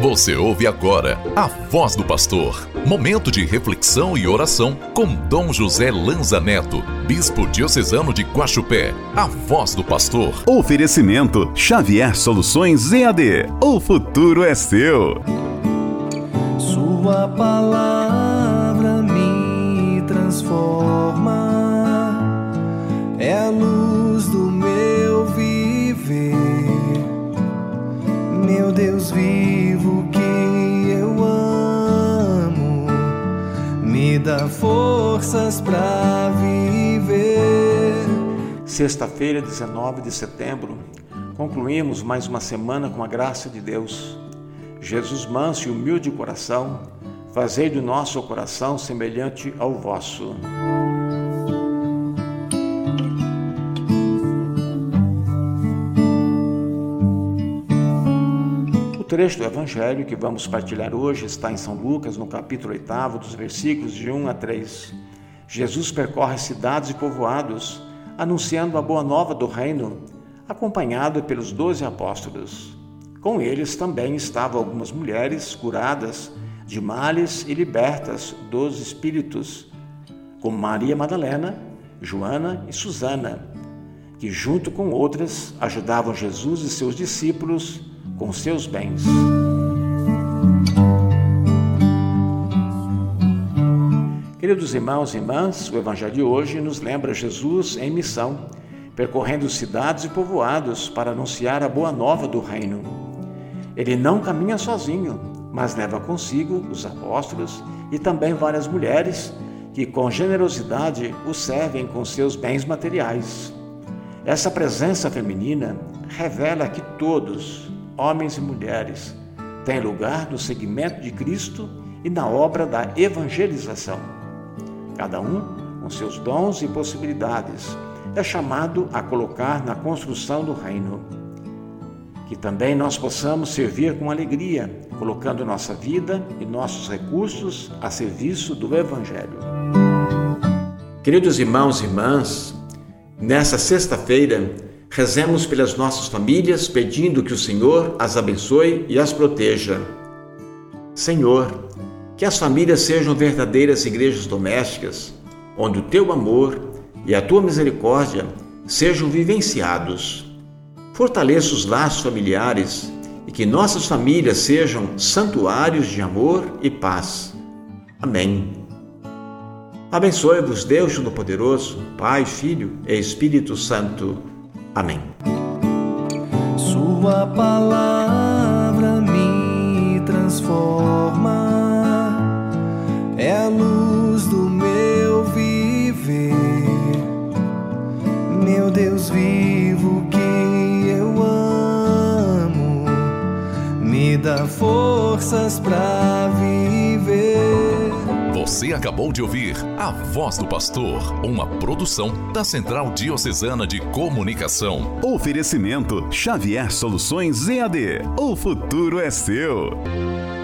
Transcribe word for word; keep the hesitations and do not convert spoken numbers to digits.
Você ouve agora a Voz do Pastor. Momento de reflexão e oração com Dom José Lanza Neto, Bispo Diocesano de Guaxupé. A Voz do Pastor. Oferecimento Xavier Soluções E A D. O futuro é seu. Sua palavra me transforma, é a luz do meu viver. Meu Deus vivo que eu amo, me dá forças pra viver. Sexta-feira, dezenove de setembro, concluímos mais uma semana com a graça de Deus. Jesus manso e humilde coração, fazei do nosso coração semelhante ao vosso. O trecho do Evangelho que vamos partilhar hoje está em São Lucas, no capítulo oito, dos versículos de um a três. Jesus percorre cidades e povoados, anunciando a boa nova do reino, acompanhado pelos doze apóstolos. Com eles também estavam algumas mulheres curadas de males e libertas dos espíritos, como Maria Madalena, Joana e Susana, que junto com outras ajudavam Jesus e seus discípulos com seus bens. Queridos irmãos e irmãs, o Evangelho de hoje nos lembra Jesus em missão, percorrendo cidades e povoados para anunciar a boa nova do reino. Ele não caminha sozinho, mas leva consigo os apóstolos e também várias mulheres que com generosidade o servem com seus bens materiais. Essa presença feminina revela que todos, homens e mulheres, têm lugar no seguimento de Cristo e na obra da evangelização. Cada um, com seus dons e possibilidades, é chamado a colocar na construção do reino. Que também nós possamos servir com alegria, colocando nossa vida e nossos recursos a serviço do Evangelho. Queridos irmãos e irmãs, nessa sexta-feira, rezemos pelas nossas famílias, pedindo que o Senhor as abençoe e as proteja. Senhor, que as famílias sejam verdadeiras igrejas domésticas, onde o Teu amor e a Tua misericórdia sejam vivenciados. Fortaleça os laços familiares e que nossas famílias sejam santuários de amor e paz. Amém. Abençoe-vos Deus Todo-Poderoso, Pai, Filho e Espírito Santo. Amém. Sua palavra me transforma, é a luz do meu viver. Meu Deus vivo que eu amo, me dá forças pra viver. Você acabou de ouvir A Voz do Pastor, uma produção da Central Diocesana de Comunicação. Oferecimento Xavier Soluções E A D. O futuro é seu.